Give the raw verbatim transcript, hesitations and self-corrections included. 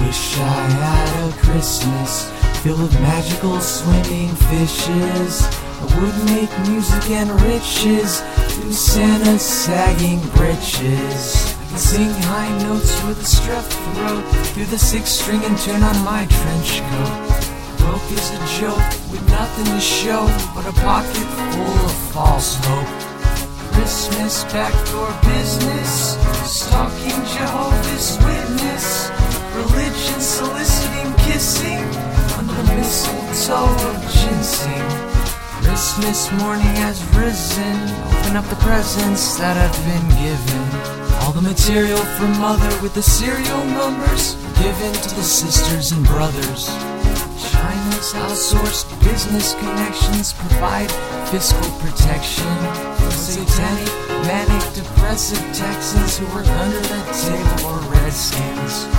Wish I had a Christmas filled with magical swimming fishes. I would make music and riches through Santa's sagging britches. I could sing high notes with a strep throat through the sixth string and turn on my trench coat. Broke as a joke with nothing to show but a pocket full of false hope. Christmas backdoor business, stalking Jehovah's Witness, religion soliciting kissing under the mistletoe of ginseng. Christmas morning has risen, open up the presents that I've been given. All the material from mother with the serial numbers given to the sisters and brothers. China's outsourced business connections provide fiscal protection for satanic, manic, depressive Texans who work under the table or Redskins.